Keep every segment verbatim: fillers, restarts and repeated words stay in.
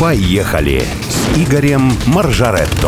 Поехали с Игорем Маржаретто.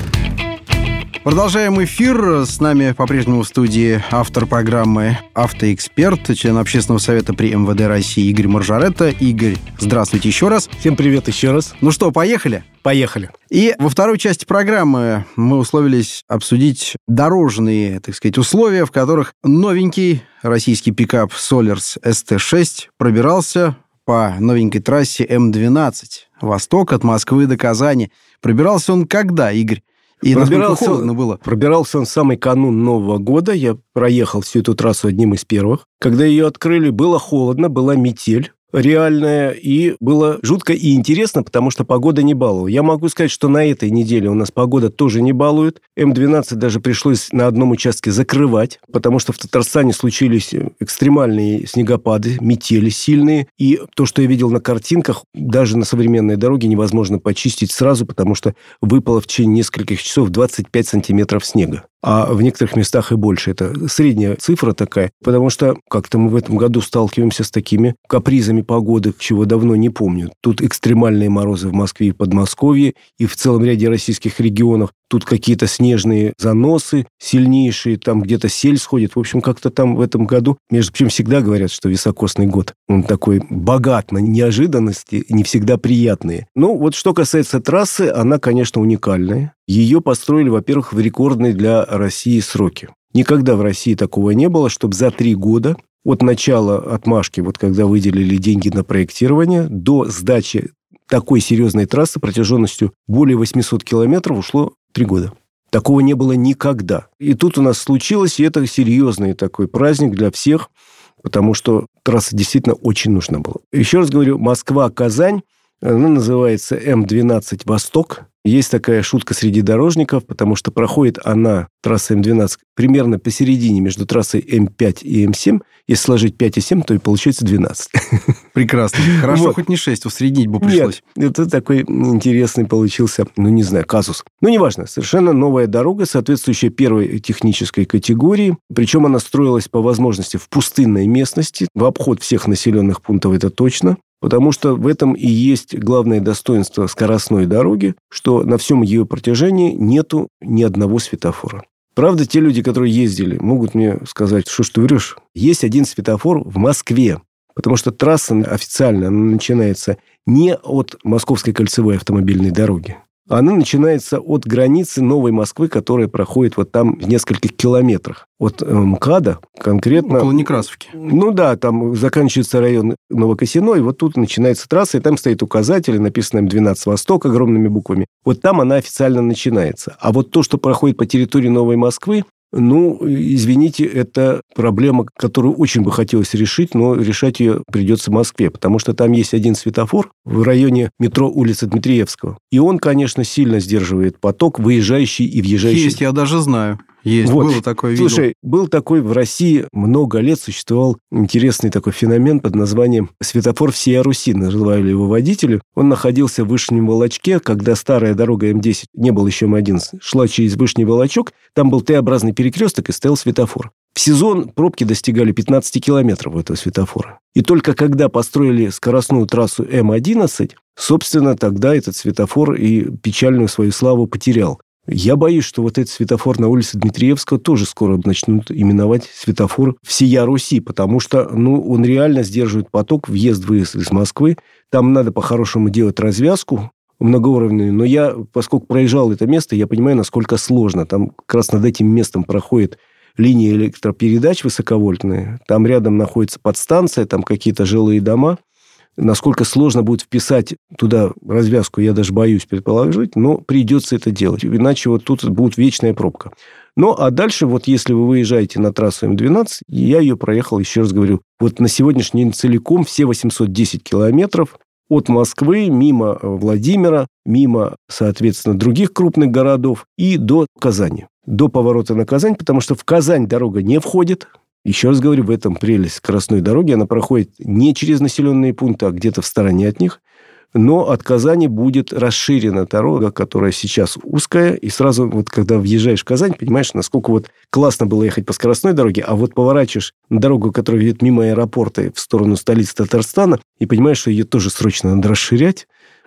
Продолжаем эфир. С нами по-прежнему в студии автор программы «Автоэксперт», член Общественного совета при эм вэ дэ России Игорь Маржаретто. Игорь, здравствуйте еще раз. Всем привет еще раз. Ну что, поехали? Поехали. И во второй части программы мы условились обсудить дорожные, так сказать, условия, в которых новенький российский пикап Solers эс тэ шесть пробирался по новенькой трассе эм двенадцать «Восток» от Москвы до Казани. Пробирался он когда, Игорь? И пробирался, холодно было? Пробирался он в самый канун Нового года. Я проехал всю эту трассу одним из первых. Когда ее открыли, было холодно, была метель реальная, и было жутко и интересно, потому что погода не баловала. Я могу сказать, что на этой неделе у нас погода тоже не балует. эм двенадцать даже пришлось на одном участке закрывать, потому что в Татарстане случились экстремальные снегопады, метели сильные, и то, что я видел на картинках, даже на современной дороге невозможно почистить сразу, потому что выпало в течение нескольких часов двадцать пять сантиметров снега. А в некоторых местах и больше. Это средняя цифра такая, потому что как-то мы в этом году сталкиваемся с такими капризами погоды, чего давно не помню. Тут экстремальные морозы в Москве и Подмосковье, и в целом ряде российских регионов. Тут какие-то снежные заносы сильнейшие, там где-то сель сходит. В общем, как-то там в этом году, между прочим, всегда говорят, что високосный год. Он такой богат на неожиданности, не всегда приятные. Ну, вот что касается трассы, она, конечно, уникальная. Ее построили, во-первых, в рекордные для России сроки. Никогда в России такого не было, чтобы за три года от начала отмашки, вот когда выделили деньги на проектирование, до сдачи такой серьезной трассы протяженностью более восемьсот километров ушло три года. Такого не было никогда. И тут у нас случилось, и это серьезный такой праздник для всех, потому что трасса действительно очень нужна была. Еще раз говорю, Москва-Казань, она называется эм двенадцать «Восток». Есть такая шутка среди дорожников, потому что проходит она, трасса эм двенадцать, примерно посередине между трассой эм пять и эм семь. Если сложить пять и семь, то и получается двенадцать. Прекрасно. Хорошо, вот. Хоть не шесть, усреднить бы пришлось. Нет, это такой интересный получился, ну, не знаю, казус. Ну, неважно, совершенно новая дорога, соответствующая первой технической категории. Причем она строилась по возможности в пустынной местности, в обход всех населенных пунктов, это точно. Потому что в этом и есть главное достоинство скоростной дороги, что на всем ее протяжении нету ни одного светофора. Правда, те люди, которые ездили, могут мне сказать, что ж ты врешь. Есть один светофор в Москве, потому что трасса официально она начинается не от Московской кольцевой автомобильной дороги. Она начинается от границы Новой Москвы, которая проходит вот там в нескольких километрах. От МКАДа конкретно... Около Некрасовки. Ну да, там заканчивается район Новокосино, и вот тут начинается трасса, и там стоит указатель, написано эм двенадцать «Восток» огромными буквами. Вот там она официально начинается. А вот то, что проходит по территории Новой Москвы, ну, извините, это проблема, которую очень бы хотелось решить, но решать ее придется в Москве, потому что там есть один светофор в районе метро улицы Дмитриевского. И он, конечно, сильно сдерживает поток, выезжающий и въезжающий. Есть, я даже знаю. Есть, вот. Было такое, видел. Слушай, был такой в России, много лет существовал интересный такой феномен под названием «Светофор всея Руси», называли его водители. Он находился в Вышнем Волочке, когда старая дорога эм десять, не было еще эм одиннадцать, шла через Вышний Волочок, там был Т-образный перекресток и стоял светофор. В сезон пробки достигали пятнадцать километров у этого светофора. И только когда построили скоростную трассу эм одиннадцать, собственно, тогда этот светофор и печальную свою славу потерял. Я боюсь, что вот этот светофор на улице Дмитриевского тоже скоро начнут именовать светофор всея Руси, потому что, ну, он реально сдерживает поток, въезд-выезд из Москвы. Там надо по-хорошему делать развязку многоуровневую, но я, поскольку проезжал это место, я понимаю, насколько сложно. Там как раз над этим местом проходит линия электропередач высоковольтная, там рядом находится подстанция, там какие-то жилые дома. Насколько сложно будет вписать туда развязку, я даже боюсь предположить, но придется это делать. Иначе вот тут будет вечная пробка. Ну, а дальше, вот если вы выезжаете на трассу эм двенадцать, я ее проехал, еще раз говорю, вот на сегодняшний день целиком все восемьсот десять километров от Москвы, мимо Владимира, мимо, соответственно, других крупных городов и до Казани. До поворота на Казань, потому что в Казань дорога не входит. Еще раз говорю, в этом прелесть скоростной дороги. Она проходит не через населенные пункты, а где-то в стороне от них. Но от Казани будет расширена дорога, которая сейчас узкая. И сразу, вот когда въезжаешь в Казань, понимаешь, насколько вот классно было ехать по скоростной дороге, а вот поворачиваешь на дорогу, которая ведет мимо аэропорта в сторону столицы Татарстана, и понимаешь, что ее тоже срочно надо расширять,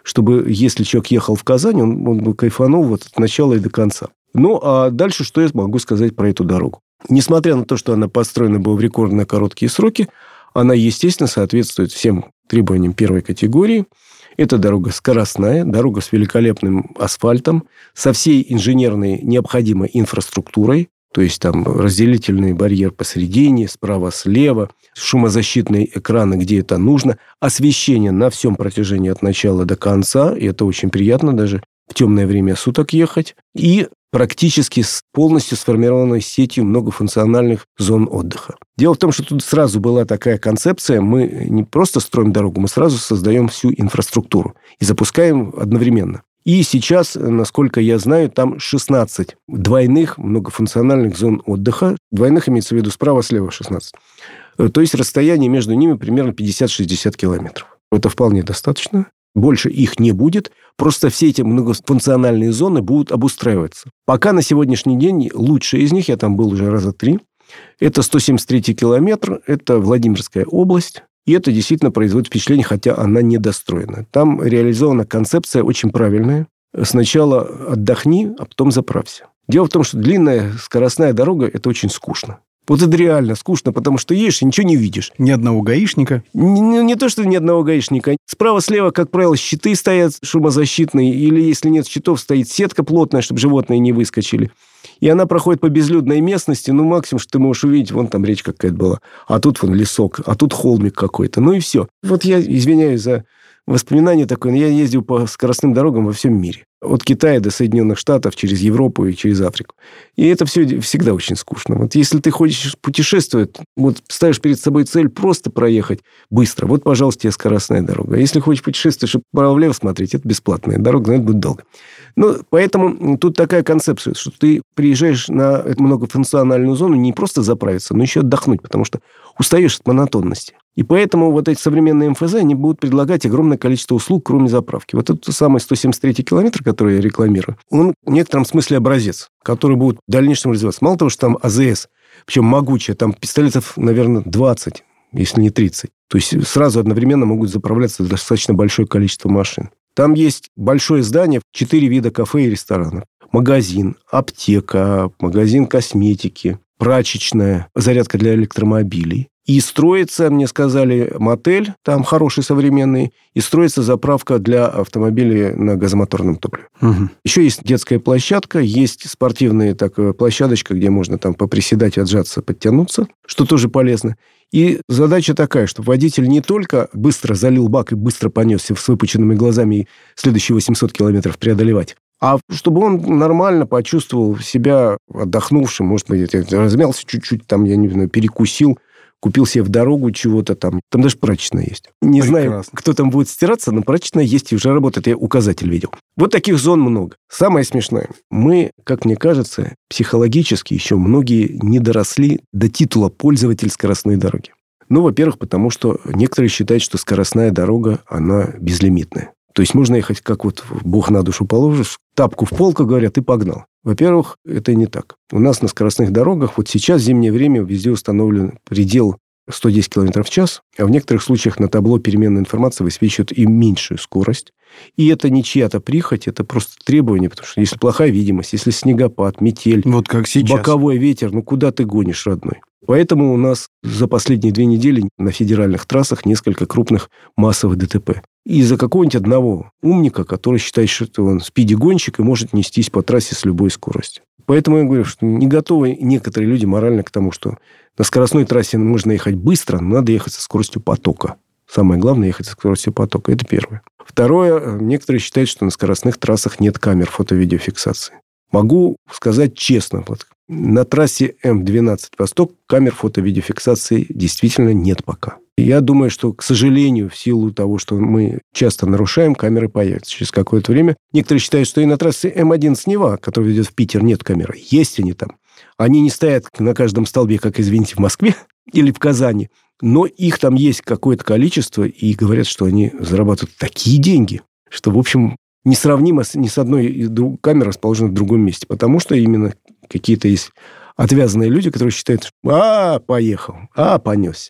чтобы, если человек ехал в Казань, он, он бы кайфанул вот от начала и до конца. Ну, а дальше что я могу сказать про эту дорогу? Несмотря на то, что она построена была в рекордно короткие сроки, она, естественно, соответствует всем требованиям первой категории. Это дорога скоростная, дорога с великолепным асфальтом, со всей инженерной необходимой инфраструктурой, то есть там разделительный барьер посередине, справа-слева, шумозащитные экраны, где это нужно, освещение на всем протяжении от начала до конца, и это очень приятно даже в темное время суток ехать, и практически с полностью сформированной сетью многофункциональных зон отдыха. Дело в том, что тут сразу была такая концепция, мы не просто строим дорогу, мы сразу создаем всю инфраструктуру и запускаем одновременно. И сейчас, насколько я знаю, там шестнадцать двойных многофункциональных зон отдыха. Двойных имеется в виду справа-слева шестнадцать. То есть расстояние между ними примерно пятьдесят-шестьдесят километров. Это вполне достаточно. Больше их не будет. Просто все эти многофункциональные зоны будут обустраиваться. Пока на сегодняшний день лучшая из них, я там был уже раза три, это сто семьдесят третий километр, это Владимирская область. И это действительно производит впечатление, хотя она недостроена. Там реализована концепция очень правильная. Сначала отдохни, а потом заправься. Дело в том, что длинная скоростная дорога – это очень скучно. Вот это реально скучно, потому что едешь и ничего не видишь. Ни одного гаишника? Не, не, не то, что ни одного гаишника. Справа-слева, как правило, щиты стоят шумозащитные, или если нет щитов, стоит сетка плотная, чтобы животные не выскочили. И она проходит по безлюдной местности, ну, максимум, что ты можешь увидеть, вон там речка какая-то была, а тут вон лесок, а тут холмик какой-то, ну и все. Вот я извиняюсь за воспоминание такое, но я ездил по скоростным дорогам во всем мире. От Китая до Соединенных Штатов, через Европу и через Африку. И это все всегда очень скучно. Вот если ты хочешь путешествовать, вот ставишь перед собой цель просто проехать быстро, вот, пожалуйста, тебе скоростная дорога. А если хочешь путешествовать, чтобы вправо-влево смотреть, это бесплатная дорога, но это будет долго. Ну, поэтому тут такая концепция, что ты приезжаешь на эту многофункциональную зону не просто заправиться, но еще отдохнуть, потому что устаешь от монотонности. И поэтому вот эти современные эм эф зэ, они будут предлагать огромное количество услуг, кроме заправки. Вот этот самый сто семьдесят третий километр, который я рекламирую, он в некотором смысле образец, который будет в дальнейшем развиваться. Мало того, что там а зэ эс, причем могучая, там пистолетов, наверное, двадцать, если не тридцать. То есть сразу одновременно могут заправляться достаточно большое количество машин. Там есть большое здание, четыре вида кафе и ресторанов. Магазин, аптека, магазин косметики, прачечная, зарядка для электромобилей. И строится, мне сказали, мотель, там хороший, современный, и строится заправка для автомобилей на газомоторном топливе. Угу. Еще есть детская площадка, есть спортивная такая площадочка, где можно там поприседать, отжаться, подтянуться, что тоже полезно. И задача такая, чтобы водитель не только быстро залил бак и быстро понесся с выпученными глазами и следующие восемьсот километров преодолевать, а чтобы он нормально почувствовал себя отдохнувшим, может быть, размялся чуть-чуть, там, я не знаю, перекусил, купил себе в дорогу чего-то там. Там даже прачечная есть. Не Прекрасно. Знаю, кто там будет стираться, но прачечная есть и уже работает. Я указатель видел. Вот таких зон много. Самое смешное. Мы, как мне кажется, психологически еще многие не доросли до титула пользователь скоростной дороги. Ну, во-первых, потому что некоторые считают, что скоростная дорога, она безлимитная. То есть можно ехать, как вот Бог на душу положишь, тапку в пол, как говорят, и погнал. Во-первых, это не так. У нас на скоростных дорогах вот сейчас в зимнее время везде установлен предел сто десять километров в час, а в некоторых случаях на табло переменной информации высвечивают и меньшую скорость. И это не чья-то прихоть, это просто требование, потому что если плохая видимость, если снегопад, метель, вот как сейчас. Боковой ветер, ну куда ты гонишь, родной? Поэтому у нас за последние две недели на федеральных трассах несколько крупных массовых дэ тэ пэ. Из-за какого-нибудь одного умника, который считает, что он спиди-гонщик и может нестись по трассе с любой скоростью. Поэтому я говорю, что не готовы некоторые люди морально к тому, что на скоростной трассе можно ехать быстро, но надо ехать со скоростью потока. Самое главное – ехать со скоростью потока. Это первое. Второе. Некоторые считают, что на скоростных трассах нет камер фото-видеофиксации. Могу сказать честно, вот, на трассе эм двенадцать Восток камер фото-видеофиксации действительно нет пока. Я думаю, что, к сожалению, в силу того, что мы часто нарушаем, камеры появятся через какое-то время. Некоторые считают, что и на трассе эм одиннадцать Нева, которая ведет в Питер, нет камеры. Есть они там. Они не стоят на каждом столбе, как, извините, в Москве или в Казани, но их там есть какое-то количество, и говорят, что они зарабатывают такие деньги, что, в общем, несравнимо с, ни с одной камерой, расположенной в другом месте, потому что именно какие-то есть отвязанные люди, которые считают, а, поехал, а, понесся.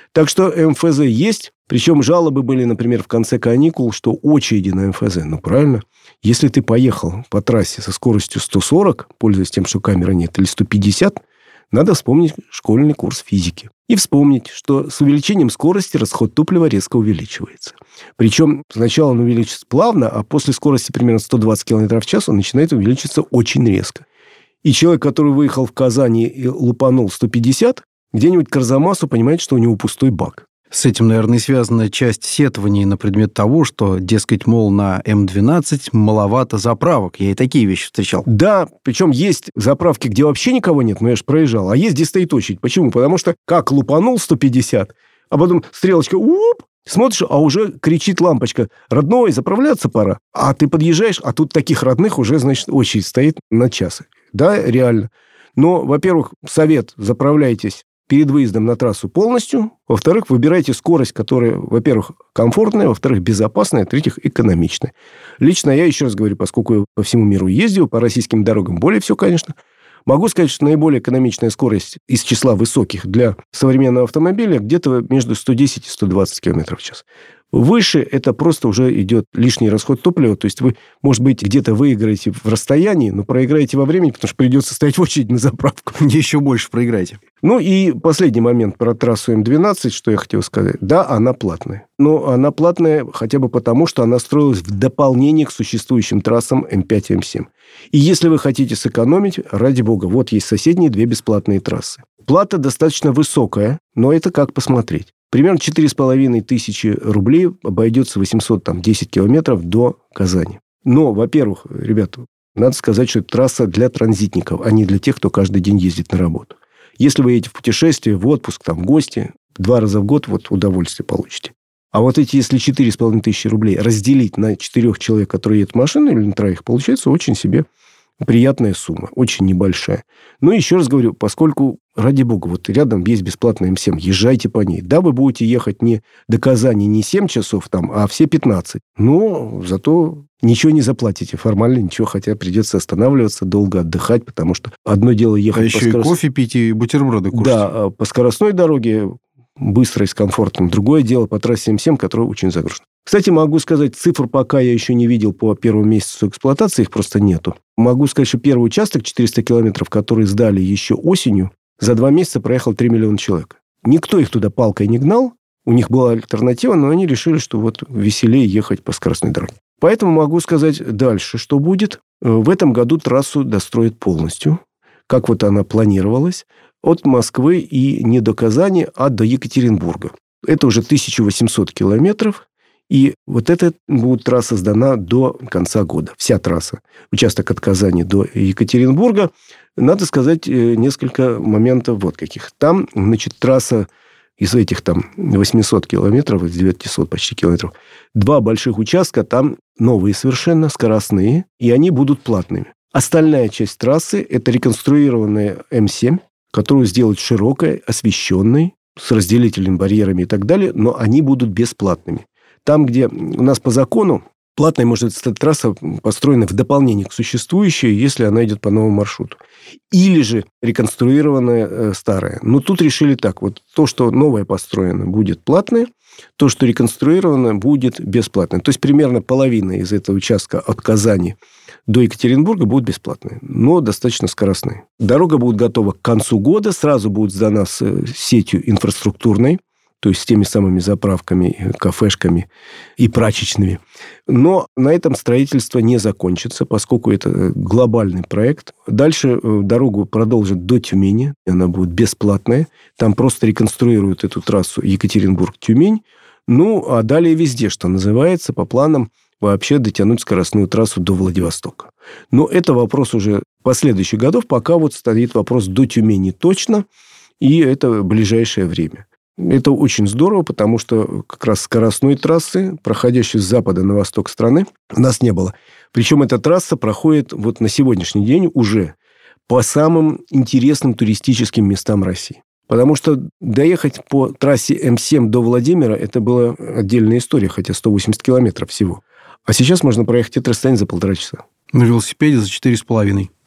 Так что эм эф зэ есть. Причем жалобы были, например, в конце каникул, что очереди на эм эф зэ. Ну, правильно. Если ты поехал по трассе со скоростью сто сорок, пользуясь тем, что камеры нет, или сто пятьдесят, надо вспомнить школьный курс физики. И вспомнить, что с увеличением скорости расход топлива резко увеличивается. Причем сначала он увеличится плавно, а после скорости примерно сто двадцать километров в час он начинает увеличиваться очень резко. И человек, который выехал в Казани и лупанул сто пятьдесят, где-нибудь к Арзамасу понимает, что у него пустой бак. С этим, наверное, и связана часть сетований на предмет того, что, дескать, мол, на эм двенадцать маловато заправок. Я и такие вещи встречал. Да, причем есть заправки, где вообще никого нет, но я же проезжал, а есть, где стоит очередь. Почему? Потому что как лупанул сто пятьдесят, а потом стрелочка, уп, смотришь, а уже кричит лампочка: родной, заправляться пора. А ты подъезжаешь, а тут таких родных уже, значит, очередь стоит на час. Да, реально. Но, во-первых, совет: заправляйтесь перед выездом на трассу полностью. Во-вторых, выбирайте скорость, которая, во-первых, комфортная, во-вторых, безопасная, в-третьих, экономичная. Лично я, еще раз говорю, поскольку я по всему миру ездил, по российским дорогам более всего, конечно, могу сказать, что наиболее экономичная скорость из числа высоких для современного автомобиля где-то между сто десять и сто двадцать километров в час. Выше это просто уже идет лишний расход топлива. То есть вы, может быть, где-то выиграете в расстоянии, но проиграете во времени, потому что придется стоять в очередь на заправку. Еще больше проиграете. Ну и последний момент про трассу эм двенадцать, что я хотел сказать. Да, она платная. Но она платная хотя бы потому, что она строилась в дополнение к существующим трассам эм пять и эм семь. И если вы хотите сэкономить, ради бога, вот есть соседние две бесплатные трассы. Плата достаточно высокая, но это как посмотреть. Примерно четыре с половиной тысячи рублей обойдется восемьсот десять километров до Казани. Но, во-первых, ребята, надо сказать, что это трасса для транзитников, а не для тех, кто каждый день ездит на работу. Если вы едете в путешествие, в отпуск, там, в гости, два раза в год, вот удовольствие получите. А вот эти, если четыре с половиной тысячи рублей разделить на четырех человек, которые едут в машину, или на троих, получается очень себе приятная сумма, очень небольшая. Но еще раз говорю, поскольку, ради бога, вот рядом есть бесплатная эм семь, езжайте по ней. Да, вы будете ехать не до Казани не семь часов, там, а все пятнадцать. Но зато ничего не заплатите, формально ничего, хотя придется останавливаться, долго отдыхать, потому что одно дело ехать... А еще по скорост... и кофе пить, и бутерброды кушать. Да, по скоростной дороге быстро и с комфортом. Другое дело по трассе эм семь, которая очень загружена. Кстати, могу сказать, цифр пока я еще не видел по первому месяцу эксплуатации, их просто нету. Могу сказать, что первый участок, четыреста километров, который сдали еще осенью, за два месяца проехал три миллиона человек. Никто их туда палкой не гнал, у них была альтернатива, но они решили, что вот веселее ехать по скоростной дороге. Поэтому могу сказать дальше, что будет. В этом году трассу достроят полностью, как вот она планировалась, от Москвы и не до Казани, а до Екатеринбурга. Это уже тысяча восемьсот километров. И вот эта будет трасса сдана до конца года. Вся трасса. Участок от Казани до Екатеринбурга. Надо сказать несколько моментов вот каких. Там, значит, трасса из этих там восемьсот километров, из девятисот почти километров, два больших участка там новые совершенно, скоростные, и они будут платными. Остальная часть трассы – это реконструированная эм семь, которую сделать широкой, освещенной, с разделительными барьерами и так далее, но они будут бесплатными. Там, где у нас по закону платной может стать трасса, построена в дополнение к существующей, если она идет по новому маршруту. Или же реконструированная э, старая. Но тут решили так. Вот то, что новое построено, будет платное. То, что реконструировано, будет бесплатное. То есть, примерно половина из этого участка от Казани до Екатеринбурга будет бесплатной, но достаточно скоростной. Дорога будет готова к концу года. Сразу будет сдана с сетью инфраструктурной, то есть с теми самыми заправками, кафешками и прачечными. Но на этом строительство не закончится, поскольку это глобальный проект. Дальше дорогу продолжат до Тюмени. Она будет бесплатная. Там просто реконструируют эту трассу Екатеринбург-Тюмень. Ну, а далее везде, что называется, по планам вообще дотянуть скоростную трассу до Владивостока. Но это вопрос уже последующих годов. Пока вот стоит вопрос до Тюмени точно. И это ближайшее время. Это очень здорово, потому что как раз скоростной трассы, проходящей с запада на восток страны, у нас не было. Причем эта трасса проходит вот на сегодняшний день уже по самым интересным туристическим местам России. Потому что доехать по трассе эм семь до Владимира – это была отдельная история, хотя сто восемьдесят километров всего. А сейчас можно проехать это расстояние за полтора часа. На велосипеде за четыре с половиной.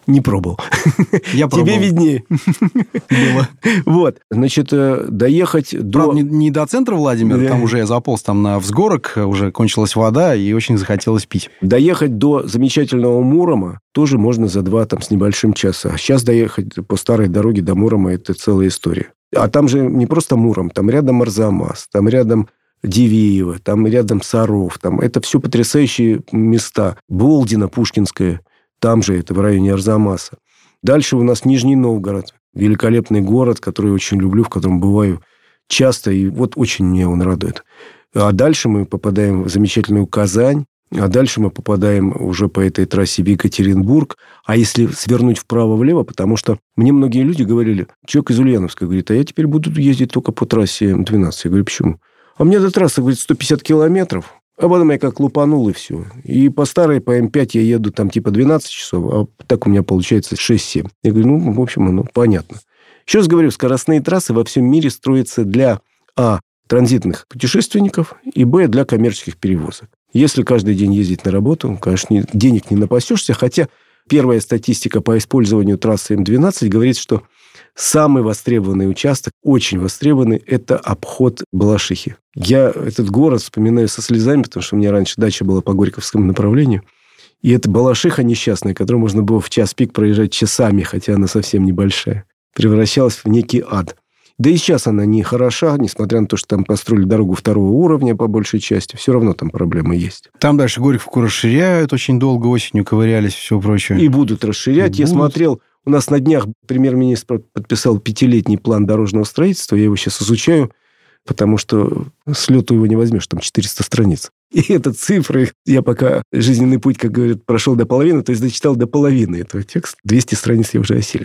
Не пробовал. Я пробовал. Тебе виднее. Было. Вот, значит, доехать до... Правда, не, не до центра Владимира, да. Там уже я заполз там на взгорок, уже кончилась вода, и очень захотелось пить. Доехать до замечательного Мурома тоже можно за два там, с небольшим часа. А сейчас доехать по старой дороге до Мурома – это целая история. А там же не просто Муром, там рядом Арзамас, там рядом Дивеево, там рядом Саров. Там это все потрясающие места. Болдино, Пушкинское, там же это в районе Арзамаса. Дальше у нас Нижний Новгород. Великолепный город, который я очень люблю, в котором бываю часто. И вот очень меня он радует. А дальше мы попадаем в замечательную Казань. А дальше мы попадаем уже по этой трассе в Екатеринбург. А если свернуть вправо-влево, потому что мне многие люди говорили, человек из Ульяновска говорит, а я теперь буду ездить только по трассе М двенадцать. Я говорю, почему? А мне до трассы, говорит, сто пятьдесят километров. А потом я как лупанул, и все. И по старой, по М пять я еду там типа двенадцать часов, а так у меня получается шесть-семь. Я говорю, ну, в общем, ну, понятно. Еще раз говорю, скоростные трассы во всем мире строятся для, а, транзитных путешественников, и, б, для коммерческих перевозок. Если каждый день ездить на работу, конечно, денег не напасешься, хотя первая статистика по использованию трассы М двенадцать говорит, что самый востребованный участок, очень востребованный, это обход Балашихи. Я этот город вспоминаю со слезами, потому что у меня раньше дача была по Горьковскому направлению. И это Балашиха несчастная, которую можно было в час пик проезжать часами, хотя она совсем небольшая. Превращалась в некий ад. Да и сейчас она не хороша, несмотря на то, что там построили дорогу второго уровня по большей части. Все равно там проблемы есть. Там дальше Горьковку расширяют, очень долго осенью ковырялись, все прочее. И будут расширять. И Я будут. смотрел... У нас на днях премьер-министр подписал пятилетний план дорожного строительства. Я его сейчас изучаю, потому что с лету его не возьмешь. Там четыреста страниц. И это цифры. Я пока жизненный путь, как говорят, прошел до половины, то есть дочитал до половины этого текста. двести страниц я уже осилил.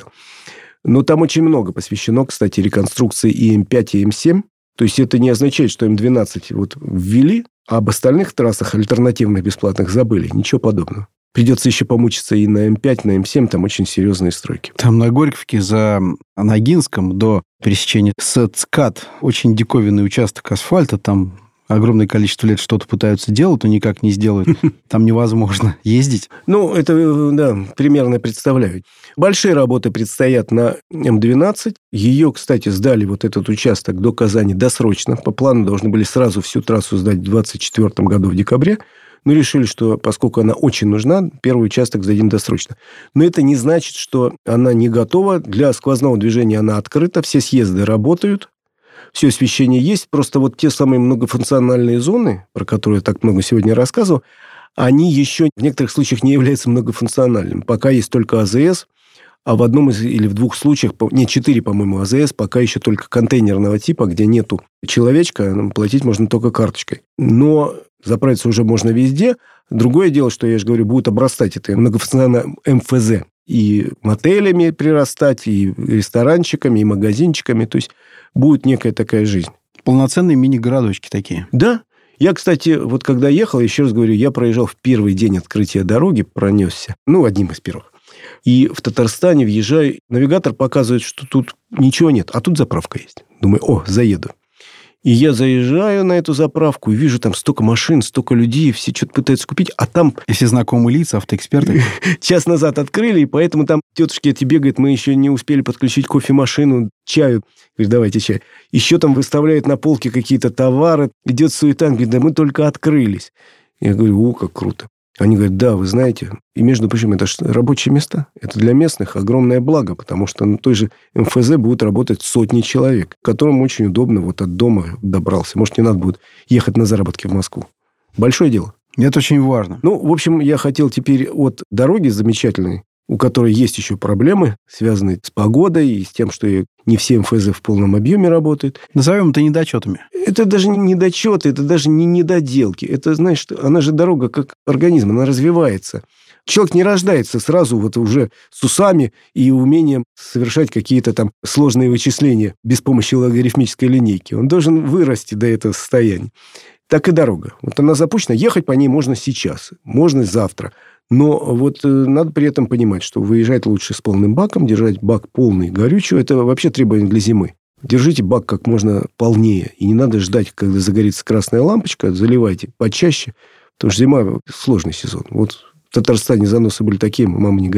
Но там очень много посвящено, кстати, реконструкции и М пять, и М семь. То есть это не означает, что М двенадцать вот ввели, а об остальных трассах альтернативных бесплатных забыли. Ничего подобного. Придется еще помучиться и на М пять, на М семь, там очень серьезные стройки. Там на Горьковке за Ногинском до пересечения с ЦКАД очень диковинный участок асфальта, там огромное количество лет что-то пытаются делать, но никак не сделают. Там невозможно ездить. Ну, это, да, примерно представляю. Большие работы предстоят на М двенадцать. Ее, кстати, сдали вот этот участок до Казани досрочно. По плану должны были сразу всю трассу сдать в двадцать четвёртом году в декабре. Но решили, что поскольку она очень нужна, первый участок сдадим досрочно. Но это не значит, что она не готова. Для сквозного движения она открыта. Все съезды работают. Все освещение есть. Просто вот те самые многофункциональные зоны, про которые я так много сегодня рассказывал, они еще в некоторых случаях не являются многофункциональными. Пока есть только А З С, а в одном из или в двух случаях, не, четыре, по-моему, А З С, пока еще только контейнерного типа, где нету человечка, платить можно только карточкой. Но заправиться уже можно везде. Другое дело, что, я же говорю, будет обрастать это многофункциональным М Ф З. И мотелями прирастать, и ресторанчиками, и магазинчиками. То есть будет некая такая жизнь. Полноценные мини-городочки такие. Да. Я, кстати, вот когда ехал, еще раз говорю, я проезжал в первый день открытия дороги, пронесся. Ну, одним из первых. И в Татарстане въезжаю, навигатор показывает, что тут ничего нет, а тут заправка есть. Думаю, о, заеду. И я заезжаю на эту заправку и вижу там столько машин, столько людей, все что-то пытаются купить, а там... И все знакомые лица, автоэксперты. Час назад открыли, и поэтому там тетушки эти бегают, мы еще не успели подключить кофемашину, чаю. Говорит, давайте чай. Еще там выставляют на полке какие-то товары, идет суета, говорит, да мы только открылись. Я говорю, о, как круто. Они говорят, да, вы знаете, и, между прочим, это же рабочие места. Это для местных огромное благо, потому что на той же М Ф З будут работать сотни человек, которым очень удобно вот от дома добрался. Может, не надо будет ехать на заработки в Москву. Большое дело. Это очень важно. Ну, в общем, я хотел теперь от дороги замечательной, у которой есть еще проблемы, связанные с погодой и с тем, что не все М Ф З в полном объеме работают. Назовем это недочетами. Это даже не недочеты, это даже не недоделки. Это, знаешь, она же дорога как организм, она развивается. Человек не рождается сразу вот уже с усами и умением совершать какие-то там сложные вычисления без помощи логарифмической линейки. Он должен вырасти до этого состояния. Так и дорога. Вот она запущена, ехать по ней можно сейчас, можно завтра. Но вот надо при этом понимать, что выезжать лучше с полным баком, держать бак полный горючего. Это вообще требование для зимы. Держите бак как можно полнее. И не надо ждать, когда загорится красная лампочка. Заливайте почаще. Потому что зима – сложный сезон. Вот в Татарстане заносы были такие, мама, не горюй.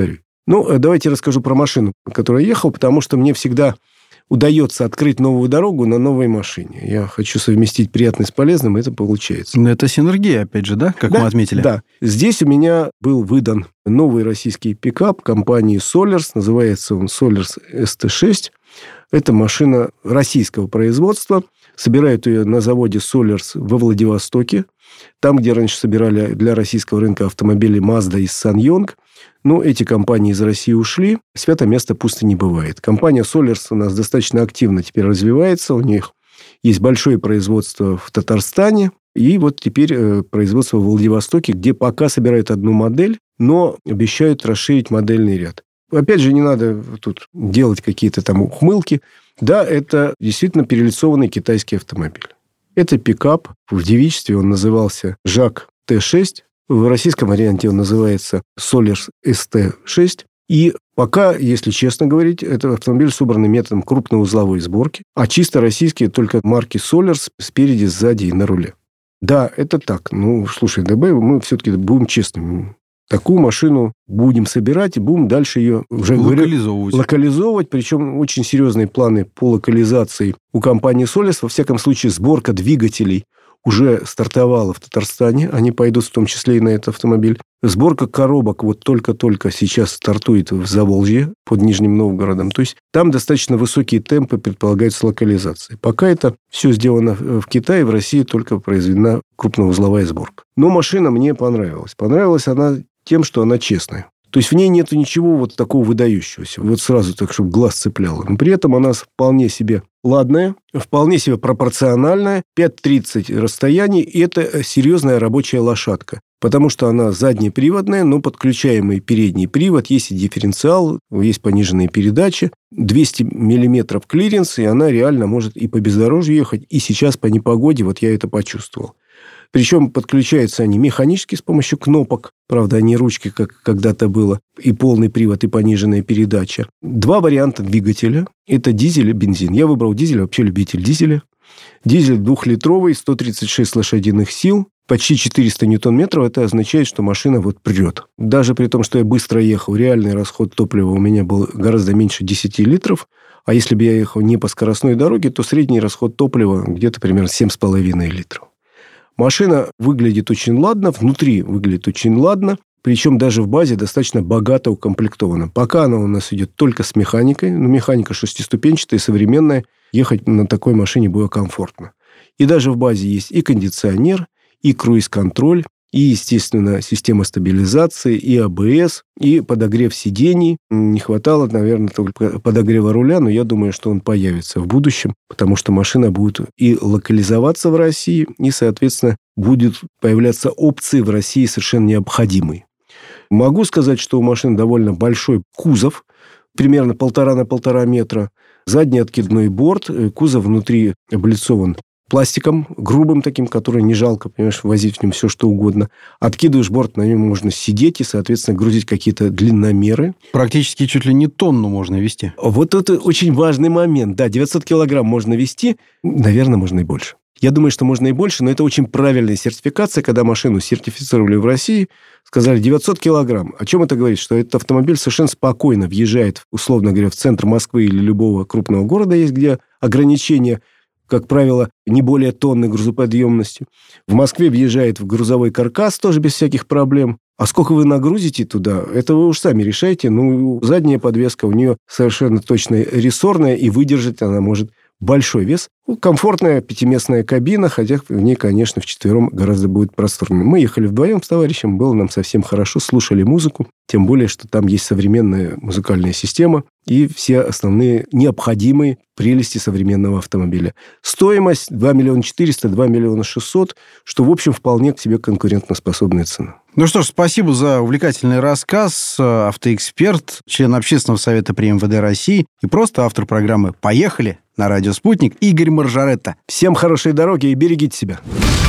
Ну, давайте расскажу про машину, на которой я ехал, потому что мне всегда удается открыть новую дорогу на новой машине. Я хочу совместить приятное с полезным, и это получается. Но это синергия, опять же, да, как да, мы отметили? Да. Здесь у меня был выдан новый российский пикап компании Solers. Называется он Solers эс тэ шесть. Это машина российского производства. Собирают ее на заводе Solers во Владивостоке. Там, где раньше собирали для российского рынка автомобили Mazda и SsangYong. Но эти компании из России ушли. Свято место пусто не бывает. Компания Solers у нас достаточно активно теперь развивается. У них есть большое производство в Татарстане. И вот теперь производство в Владивостоке, где пока собирают одну модель, но обещают расширить модельный ряд. Опять же, не надо тут делать какие-то там ухмылки. Да, это действительно перелицованный китайский автомобиль. Это пикап. В девичестве он назывался Жак тэ шесть. В российском варианте он называется Solers эс тэ шесть. И пока, если честно говорить, это автомобиль собран методом крупноузловой сборки, а чисто российские только марки Solers спереди, сзади и на руле. Да, это так. Ну, слушай, ДБ, мы все-таки будем честными. Такую машину будем собирать и будем дальше ее уже локализовывать. Говорю, локализовывать. Причем очень серьезные планы по локализации у компании Solers. Во всяком случае, сборка двигателей уже стартовала в Татарстане. Они пойдут в том числе и на этот автомобиль. Сборка коробок вот только-только сейчас стартует в Заволжье под Нижним Новгородом. То есть там достаточно высокие темпы предполагаются локализации. Пока это все сделано в Китае, в России только произведена крупноузловая сборка. Но машина мне понравилась. Понравилась она тем, что она честная. То есть в ней нету ничего вот такого выдающегося. Вот сразу так, чтобы глаз цепляло. Но при этом она вполне себе ладная, вполне себе пропорциональная. пять тридцать расстояний. И это серьезная рабочая лошадка. Потому что она заднеприводная, но подключаемый передний привод. Есть и дифференциал, есть пониженные передачи. двести миллиметров клиренс. И она реально может и по бездорожью ехать. И сейчас по непогоде вот я это почувствовал. Причем подключаются они механически с помощью кнопок. Правда, они ручки, как когда-то было. И полный привод, и пониженная передача. Два варианта двигателя. Это дизель и бензин. Я выбрал дизель, вообще любитель дизеля. Дизель двухлитровый, сто тридцать шесть лошадиных сил. Почти четыреста ньютон-метров. Это означает, что машина вот прет. Даже при том, что я быстро ехал, реальный расход топлива у меня был гораздо меньше десяти литров. А если бы я ехал не по скоростной дороге, то средний расход топлива где-то примерно семь с половиной литров. Машина выглядит очень ладно, внутри выглядит очень ладно, причем даже в базе достаточно богато укомплектована. Пока она у нас идет только с механикой, но механика шестиступенчатая, современная, ехать на такой машине было комфортно. И даже в базе есть и кондиционер, и круиз-контроль, и, естественно, система стабилизации, и а бэ эс, и подогрев сидений. Не хватало, наверное, только подогрева руля, но я думаю, что он появится в будущем, потому что машина будет и локализоваться в России, и, соответственно, будет появляться опции в России совершенно необходимые. Могу сказать, что у машины довольно большой кузов, примерно полтора на полтора метра, задний откидной борт, кузов внутри облицован пластиком, грубым таким, который не жалко, понимаешь, возить в нем все, что угодно. Откидываешь борт, на нем можно сидеть и, соответственно, грузить какие-то длинномеры. Практически чуть ли не тонну можно везти. Вот это очень важный момент. Да, девятьсот килограмм можно везти, наверное, можно и больше. Я думаю, что можно и больше, но это очень правильная сертификация, когда машину сертифицировали в России, сказали девятьсот килограмм. О чем это говорит? Что этот автомобиль совершенно спокойно въезжает, условно говоря, в центр Москвы или любого крупного города есть, где ограничения, как правило, не более тонны грузоподъемностью. В Москве въезжает в грузовой каркас тоже без всяких проблем. А сколько вы нагрузите туда, это вы уж сами решаете. Ну, задняя подвеска у нее совершенно точно рессорная, и выдержать она может большой вес. Ну, комфортная пятиместная кабина, хотя в ней, конечно, вчетвером гораздо будет просторнее. Мы ехали вдвоем с товарищем, было нам совсем хорошо, слушали музыку, тем более, что там есть современная музыкальная система и все основные необходимые прелести современного автомобиля. Стоимость два миллиона четыреста, два миллиона шестьсот, что, в общем, вполне к себе конкурентоспособная цена. Ну что ж, спасибо за увлекательный рассказ. Автоэксперт, член Общественного совета при эм вэ дэ России и просто автор программы «Поехали» на радио «Спутник» Игорь Маржаретто. Всем хорошей дороги и берегите себя.